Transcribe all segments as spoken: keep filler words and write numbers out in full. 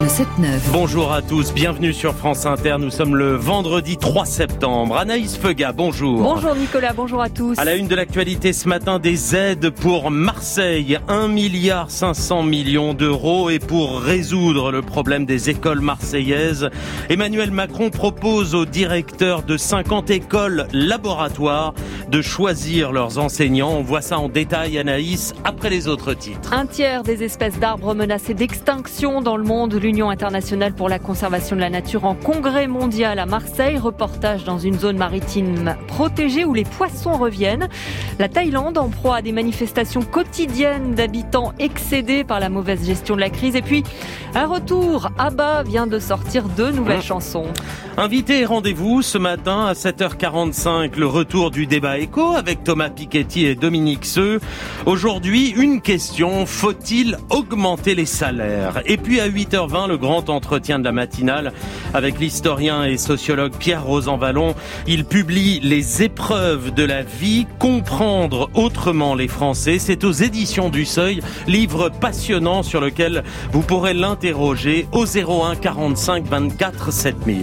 sept neuf. Bonjour à tous, bienvenue sur France Inter. Nous sommes le vendredi trois septembre. Anaïs Feuga, bonjour. Bonjour Nicolas, bonjour à tous. À la une de l'actualité ce matin, des aides pour Marseille. un milliard cinq cents millions d'euros. Et pour résoudre le problème des écoles marseillaises, Emmanuel Macron propose aux directeurs de cinquante écoles laboratoires de choisir leurs enseignants. On voit ça en détail, Anaïs, après les autres titres. Un tiers des espèces d'arbres menacées d'extinction dans le monde. L'Union internationale pour la conservation de la nature en congrès mondial à Marseille. Reportage dans une zone maritime protégée où les poissons reviennent. La Thaïlande en proie à des manifestations quotidiennes d'habitants excédés par la mauvaise gestion de la crise. Et puis, un retour. ABBA vient de sortir deux nouvelles mmh. chansons. Invité et rendez-vous ce matin à sept heures quarante-cinq. Le retour du débat éco avec Thomas Piketty et Dominique Seux. Aujourd'hui, une question. Faut-il augmenter les salaires ? Et puis à huit heures vingt, le grand entretien de la matinale avec l'historien et sociologue Pierre Rosanvallon. Il publie Les épreuves de la vie, comprendre autrement les Français. C'est aux éditions du Seuil, livre passionnant sur lequel vous pourrez l'interroger au zéro un quarante-cinq vingt-quatre sept mille.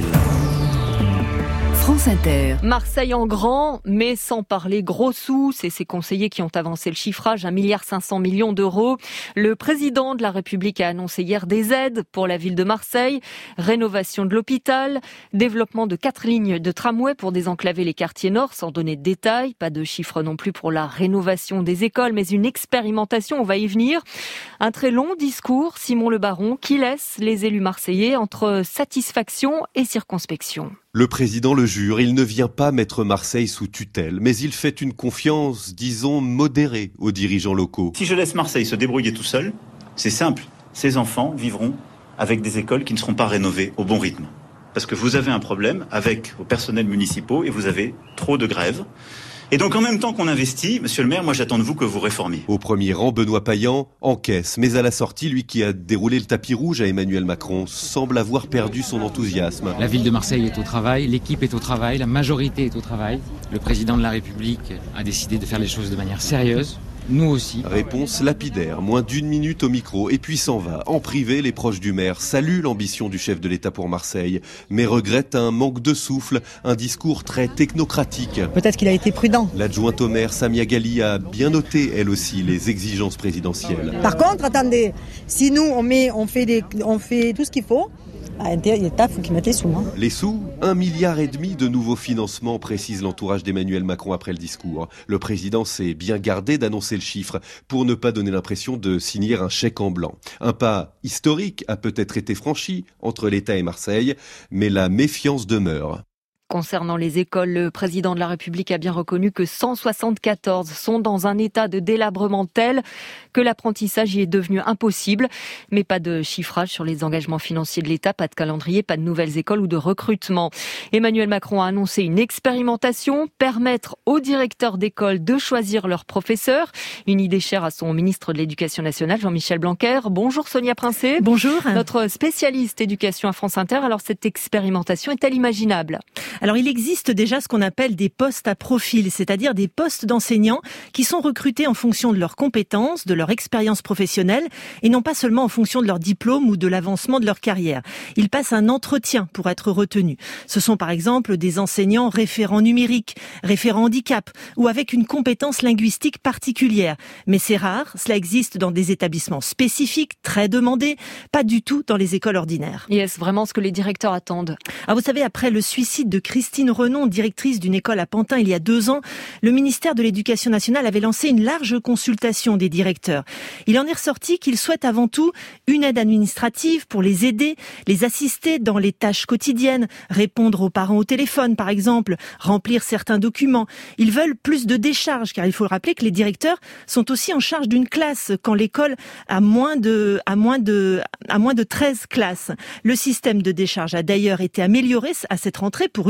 France Inter. Marseille en grand, mais sans parler gros sous. C'est ses conseillers qui ont avancé le chiffrage, un milliard cinq cents millions d'euros. Le président de la République a annoncé hier des aides pour la ville de Marseille, rénovation de l'hôpital, développement de quatre lignes de tramway pour désenclaver les quartiers nord, sans donner de détails. Pas de chiffres non plus pour la rénovation des écoles, mais une expérimentation, on va y venir. Un très long discours, Simon Le Baron, qui laisse les élus marseillais entre satisfaction et circonspection. Le président le jure, il ne vient pas mettre Marseille sous tutelle, mais il fait une confiance, disons, modérée aux dirigeants locaux. Si je laisse Marseille se débrouiller tout seul, c'est simple, ces enfants vivront avec des écoles qui ne seront pas rénovées au bon rythme. Parce que vous avez un problème avec vos personnels municipaux et vous avez trop de grèves. Et donc en même temps qu'on investit, monsieur le maire, moi j'attends de vous que vous réformiez. Au premier rang, Benoît Payan encaisse, mais à la sortie, lui qui a déroulé le tapis rouge à Emmanuel Macron semble avoir perdu son enthousiasme. La ville de Marseille est au travail, l'équipe est au travail, la majorité est au travail. Le président de la République a décidé de faire les choses de manière sérieuse. Nous aussi. Réponse lapidaire, moins d'une minute au micro, et puis s'en va. En privé, les proches du maire saluent l'ambition du chef de l'État pour Marseille, mais regrettent un manque de souffle, un discours très technocratique. Peut-être qu'il a été prudent. L'adjointe au maire, Samia Ghali, a bien noté, elle aussi, les exigences présidentielles. Par contre, attendez, si nous, on, met, on, fait, des, on fait tout ce qu'il faut, à l'État, il faut qu'il mette les sous. Hein. Les sous, un milliard et demi de nouveaux financements, précise l'entourage d'Emmanuel Macron après le discours. Le président s'est bien gardé d'annoncer le chiffre pour ne pas donner l'impression de signer un chèque en blanc. Un pas historique a peut-être été franchi entre l'État et Marseille, mais la méfiance demeure. Concernant les écoles, le président de la République a bien reconnu que cent soixante-quatorze sont dans un état de délabrement tel que l'apprentissage y est devenu impossible. Mais pas de chiffrage sur les engagements financiers de l'État, pas de calendrier, pas de nouvelles écoles ou de recrutement. Emmanuel Macron a annoncé une expérimentation, permettre aux directeurs d'école de choisir leurs professeurs. Une idée chère à son ministre de l'Éducation nationale, Jean-Michel Blanquer. Bonjour Sonia Princet. Bonjour. Notre spécialiste éducation à France Inter. Alors cette expérimentation est-elle imaginable ? Alors il existe déjà ce qu'on appelle des postes à profil, c'est-à-dire des postes d'enseignants qui sont recrutés en fonction de leurs compétences, de leur expérience professionnelle et non pas seulement en fonction de leur diplôme ou de l'avancement de leur carrière. Ils passent un entretien pour être retenus. Ce sont par exemple des enseignants référents numériques, référents handicap ou avec une compétence linguistique particulière. Mais c'est rare, cela existe dans des établissements spécifiques, très demandés, pas du tout dans les écoles ordinaires. Et est-ce vraiment ce que les directeurs attendent ? Ah, vous savez, après le suicide de Christine Renon, directrice d'une école à Pantin il y a deux ans, le ministère de l'Éducation nationale avait lancé une large consultation des directeurs. Il en est ressorti qu'ils souhaitent avant tout une aide administrative pour les aider, les assister dans les tâches quotidiennes, répondre aux parents au téléphone par exemple, remplir certains documents. Ils veulent plus de décharge car il faut rappeler que les directeurs sont aussi en charge d'une classe quand l'école a moins de, a moins de, a moins de treize classes. Le système de décharge a d'ailleurs été amélioré à cette rentrée pour une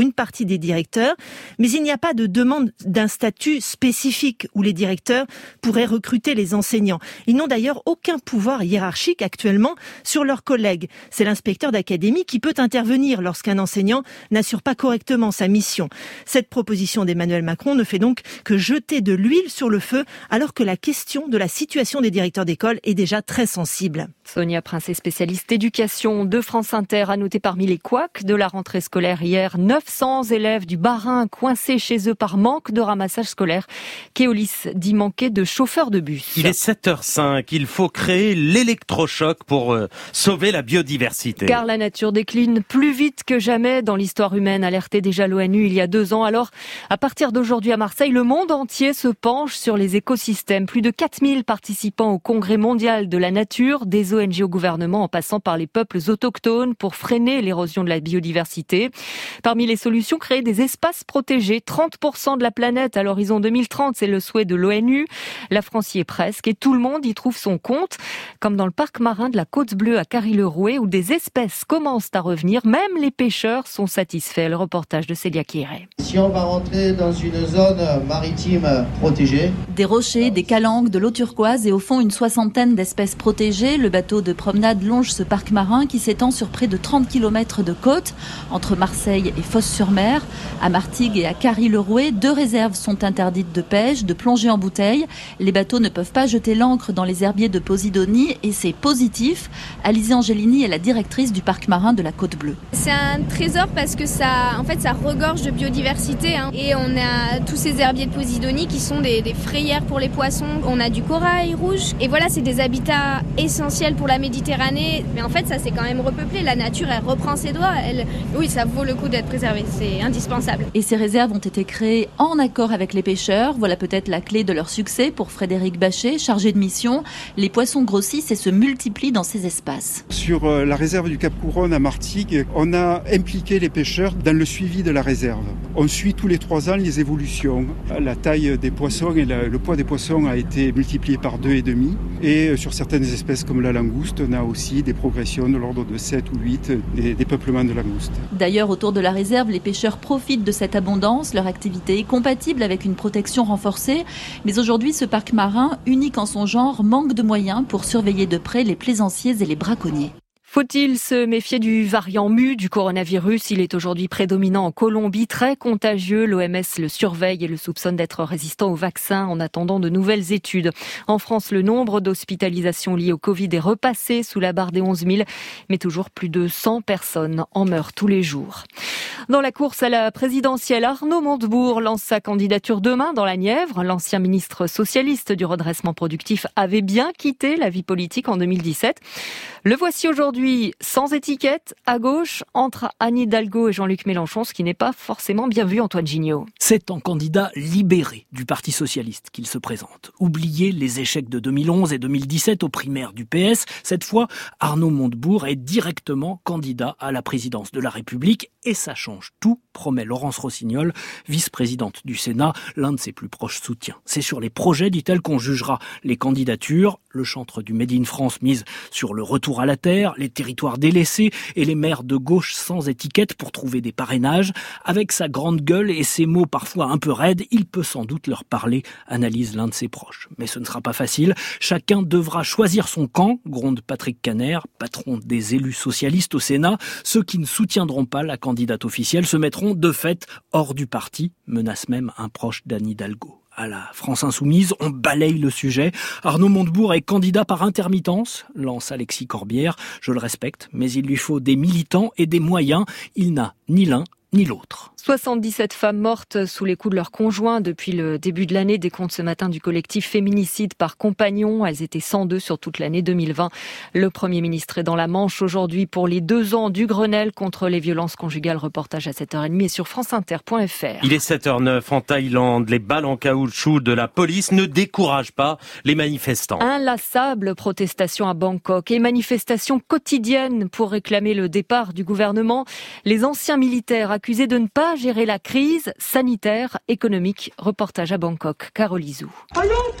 une partie des directeurs, mais il n'y a pas de demande d'un statut spécifique où les directeurs pourraient recruter les enseignants. Ils n'ont d'ailleurs aucun pouvoir hiérarchique actuellement sur leurs collègues. C'est l'inspecteur d'académie qui peut intervenir lorsqu'un enseignant n'assure pas correctement sa mission. Cette proposition d'Emmanuel Macron ne fait donc que jeter de l'huile sur le feu, alors que la question de la situation des directeurs d'école est déjà très sensible. Sonia Prince, spécialiste éducation de France Inter, a noté parmi les couacs de la rentrée scolaire hier neuf cents élèves du Bas-Rhin coincés chez eux par manque de ramassage scolaire. Keolis dit manquer de chauffeurs de bus. Il est sept heures cinq, il faut créer l'électrochoc pour euh, sauver la biodiversité. Car la nature décline plus vite que jamais dans l'histoire humaine, alertait déjà l'ONU il y a deux ans. Alors, à partir d'aujourd'hui à Marseille, le monde entier se penche sur les écosystèmes. Plus de quatre mille participants au Congrès mondial de la nature, des O N G au gouvernement en passant par les peuples autochtones pour freiner l'érosion de la biodiversité. Parmi les solutions, créer des espaces protégés. trente pour cent de la planète à l'horizon deux mille trente, c'est le souhait de l'ONU. La France y est presque et tout le monde y trouve son compte. Comme dans le parc marin de la Côte Bleue à Carry-le-Rouet où des espèces commencent à revenir. Même les pêcheurs sont satisfaits. Le reportage de Célia Quiré. Si on va rentrer dans une zone maritime protégée. Des rochers, des calanques, de l'eau turquoise et au fond une soixantaine d'espèces protégées. Le bateau de promenade longe ce parc marin qui s'étend sur près de trente kilomètres de côte entre Marseille et Fos-sur-Mer. À Martigues et à Carry-le-Rouet, deux réserves sont interdites de pêche, de plongée en bouteille. Les bateaux ne peuvent pas jeter l'ancre dans les herbiers de Posidonie et c'est positif. Alizée Angelini est la directrice du parc marin de la Côte Bleue. C'est un trésor parce que ça, en fait, ça regorge de biodiversité. Hein. Et on a tous ces herbiers de Posidonie qui sont des, des frayères pour les poissons. On a du corail rouge. Et voilà, c'est des habitats essentiels pour la Méditerranée. Mais en fait, ça s'est quand même repeuplé. La nature, elle reprend ses droits. Elle... Oui, ça vaut le coup d'être préservé. C'est indispensable. Et ces réserves ont été créées en accord avec les pêcheurs. Voilà peut-être la clé de leur succès pour Frédéric Bachet, chargé de mission. Les poissons grossissent et se multiplient dans ces espaces. Sur la réserve du Cap Couronne à Martigues, on a impliqué les pêcheurs dans le suivi de la réserve. On suit tous les trois ans les évolutions. La taille des poissons et le poids des poissons a été multiplié par deux et demi. Et sur certaines espèces comme la langouste, on a aussi des progressions de l'ordre de sept ou huit des, des peuplements de langoustes. D'ailleurs, autour de la réserve, les pêcheurs profitent de cette abondance. Leur activité est compatible avec une protection renforcée. Mais aujourd'hui, ce parc marin, unique en son genre, manque de moyens pour surveiller de près les plaisanciers et les braconniers. Faut-il se méfier du variant mu du coronavirus ? Il est aujourd'hui prédominant en Colombie, très contagieux. L'O M S le surveille et le soupçonne d'être résistant au vaccin en attendant de nouvelles études. En France, le nombre d'hospitalisations liées au Covid est repassé sous la barre des onze mille, mais toujours plus de cent personnes en meurent tous les jours. Dans la course à la présidentielle, Arnaud Montebourg lance sa candidature demain dans la Nièvre. L'ancien ministre socialiste du redressement productif avait bien quitté la vie politique en deux mille dix-sept. Le voici aujourd'hui sans étiquette, à gauche, entre Anne Hidalgo et Jean-Luc Mélenchon, ce qui n'est pas forcément bien vu, Antoine Gignot. C'est en candidat libéré du Parti socialiste qu'il se présente. Oubliez les échecs de deux mille onze et deux mille dix-sept aux primaires du P S. Cette fois, Arnaud Montebourg est directement candidat à la présidence de la République et ça change tout, promet Laurence Rossignol, vice-présidente du Sénat, l'un de ses plus proches soutiens. C'est sur les projets, dit-elle, qu'on jugera les candidatures. Le chantre du Made in France mise sur le retour à la terre, les territoires délaissés et les maires de gauche sans étiquette pour trouver des parrainages. Avec sa grande gueule et ses mots parfois un peu raides, il peut sans doute leur parler, analyse l'un de ses proches. Mais ce ne sera pas facile. Chacun devra choisir son camp, gronde Patrick Kanner, patron des élus socialistes au Sénat. Ceux qui ne soutiendront pas la candidate officielle se mettront de fait hors du parti, menace même un proche d'Anne Hidalgo. À la France Insoumise, on balaye le sujet. Arnaud Montebourg est candidat par intermittence, lance Alexis Corbière. Je le respecte, mais il lui faut des militants et des moyens. Il n'a ni l'un ni l'autre. soixante-dix-sept femmes mortes sous les coups de leurs conjoints depuis le début de l'année. Décompte ce matin du collectif Féminicide par compagnon. Elles étaient cent deux sur toute l'année deux mille vingt. Le Premier ministre est dans la Manche aujourd'hui pour les deux ans du Grenelle contre les violences conjugales. Reportage à sept heures trente et sur franceinter point f r. Il est sept heures neuf en Thaïlande. Les balles en caoutchouc de la police ne découragent pas les manifestants. Inlassable protestation à Bangkok et manifestation quotidienne pour réclamer le départ du gouvernement. Les anciens militaires accusés de ne pas gérer la crise sanitaire, économique. Reportage à Bangkok, Carole Izou.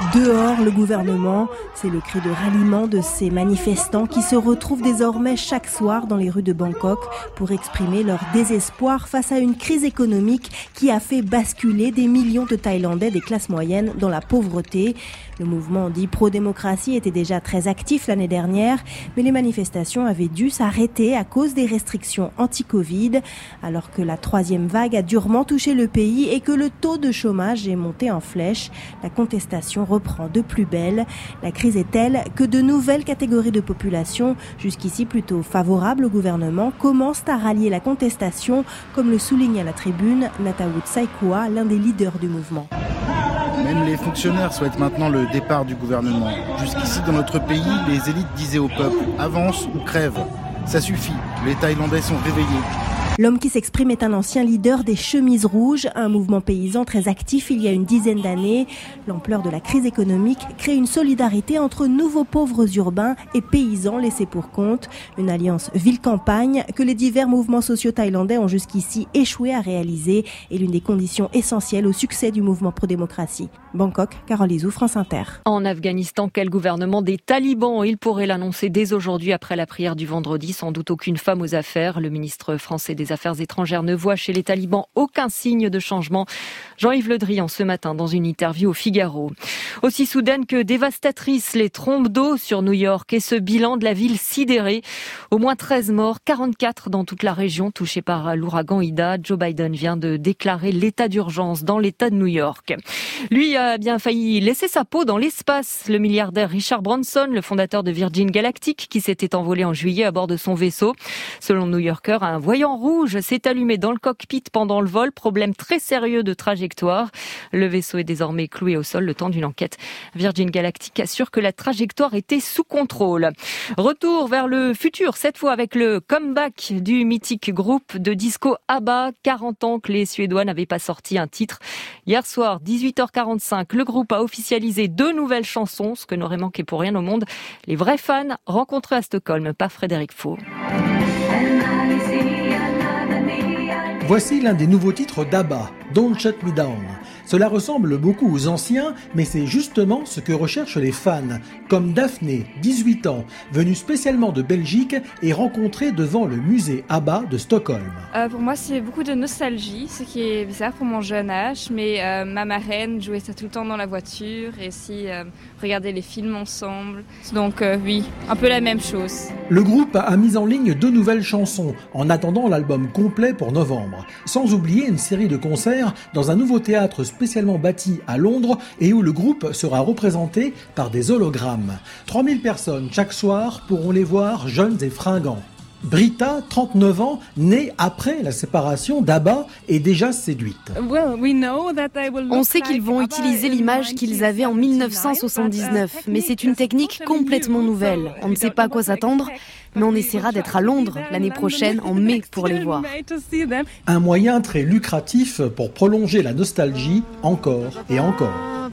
Dehors, le gouvernement, c'est le cri de ralliement de ces manifestants qui se retrouvent désormais chaque soir dans les rues de Bangkok pour exprimer leur désespoir face à une crise économique qui a fait basculer des millions de Thaïlandais des classes moyennes dans la pauvreté. Le mouvement dit pro-démocratie était déjà très actif l'année dernière, mais les manifestations avaient dû s'arrêter à cause des restrictions anti-Covid, alors que la troisième vague a durement touché le pays et que le taux de chômage est monté en flèche. La contestation reprend de plus belle. La crise est telle que de nouvelles catégories de population, jusqu'ici plutôt favorables au gouvernement, commencent à rallier la contestation, comme le souligne à la tribune Natawut Saikua, l'un des leaders du mouvement. Même les fonctionnaires souhaitent maintenant le départ du gouvernement. Jusqu'ici, dans notre pays, les élites disaient au peuple « avance ou crève ». Ça suffit, les Thaïlandais sont réveillés. L'homme qui s'exprime est un ancien leader des Chemises Rouges, un mouvement paysan très actif il y a une dizaine d'années. L'ampleur de la crise économique crée une solidarité entre nouveaux pauvres urbains et paysans laissés pour compte. Une alliance ville-campagne que les divers mouvements sociaux thaïlandais ont jusqu'ici échoué à réaliser et l'une des conditions essentielles au succès du mouvement pro-démocratie. Bangkok, Carole Izou, France Inter. En Afghanistan, quel gouvernement des talibans? Il pourrait l'annoncer dès aujourd'hui après la prière du vendredi. Sans doute aucune femme aux affaires. Le ministre français des Affaires étrangères ne voit chez les talibans aucun signe de changement. Jean-Yves Le Drian ce matin dans une interview au Figaro. Aussi soudaine que dévastatrice, les trombes d'eau sur New York et ce bilan de la ville sidérée. Au moins treize morts, quarante-quatre dans toute la région touchée par l'ouragan Ida. Joe Biden vient de déclarer l'état d'urgence dans l'état de New York. Lui a bien failli laisser sa peau dans l'espace. Le milliardaire Richard Branson, le fondateur de Virgin Galactic, qui s'était envolé en juillet à bord de son vaisseau. Selon New Yorker, un voyant rouge s'est allumé dans le cockpit pendant le vol. Problème très sérieux de trajectoire. Le vaisseau est désormais cloué au sol le temps d'une enquête. Virgin Galactic assure que la trajectoire était sous contrôle. Retour vers le futur, cette fois avec le comeback du mythique groupe de disco ABBA. quarante ans que les Suédois n'avaient pas sorti un titre. Hier soir, dix-huit heures quarante-cinq, le groupe a officialisé deux nouvelles chansons, ce que n'aurait manqué pour rien au monde. Les vrais fans rencontrés à Stockholm par Frédéric Faux. Voici l'un des nouveaux titres d'ABBA, Don't Shut Me Down. Cela ressemble beaucoup aux anciens, mais c'est justement ce que recherchent les fans, comme Daphné, dix-huit ans, venue spécialement de Belgique et rencontrée devant le musée ABBA de Stockholm. Euh, pour moi, c'est beaucoup de nostalgie, ce qui est bizarre pour mon jeune âge, mais euh, ma marraine jouait ça tout le temps dans la voiture et aussi euh, regarder les films ensemble. Donc euh, oui, un peu la même chose. Le groupe a mis en ligne deux nouvelles chansons en attendant l'album complet pour novembre, sans oublier une série de concerts dans un nouveau théâtre spécialement bâti à Londres et où le groupe sera représenté par des hologrammes. trois mille personnes chaque soir pourront les voir jeunes et fringants. Britta, trente-neuf ans, née après la séparation d'ABBA, est déjà séduite. On sait qu'ils vont utiliser l'image qu'ils avaient en mille neuf cent soixante-dix-neuf, mais c'est une technique complètement nouvelle. On ne sait pas à quoi s'attendre, mais on essaiera d'être à Londres l'année prochaine, en mai, pour les voir. Un moyen très lucratif pour prolonger la nostalgie encore et encore.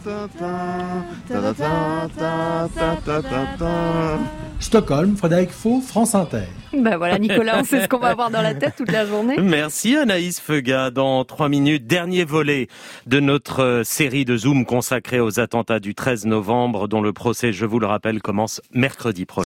Stockholm, Frédéric Faux, France Inter. Ben voilà Nicolas, on sait ce qu'on va avoir dans la tête toute la journée. Merci Anaïs Feuga. Dans trois minutes, dernier volet de notre série de Zoom consacrée aux attentats du treize novembre, dont le procès, je vous le rappelle, commence mercredi prochain.